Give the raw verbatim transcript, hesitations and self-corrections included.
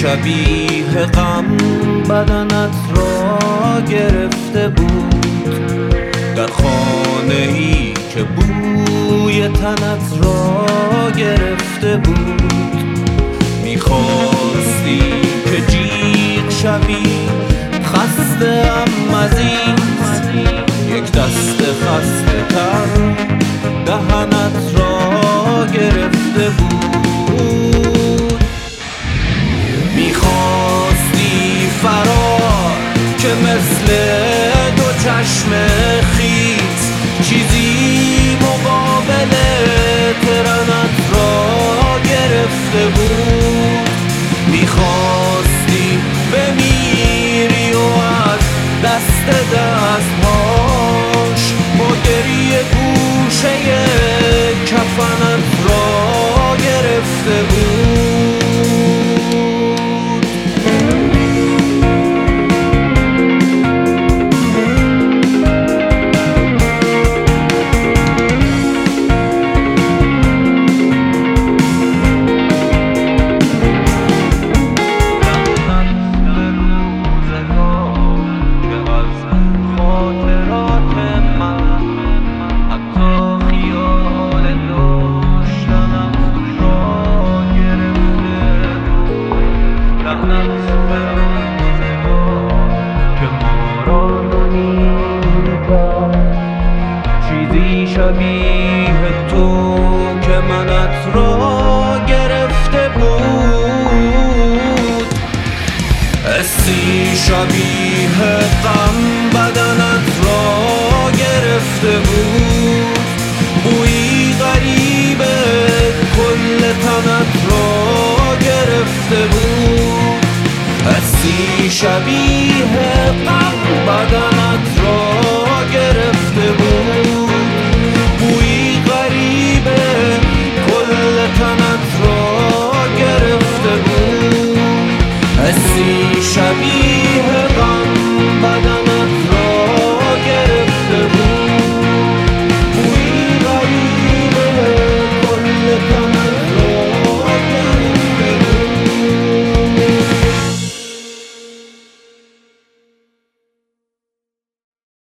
شبیه غم بدنت را گرفته بود، در خانه ای که بوی تنت را گرفته بود. میخواستی که جیغ شوی خسته ام عزیز، یک دست خسته تر دهنت را گرفته بود. میخواستی فرار که مثل دو چشم خیس چیزی مقابل ترنت را گرفته بود. میخواستی بمیری و از دست دستهاش با گریه گوشه کفنت را گرفته بود. چیزی شبیه تو که منت را گرفته بود، حسی شبیه غم بدنت را گرفته بود، بویی غریب کل تنت را گرفته بود، حسی شبیه غم بدنت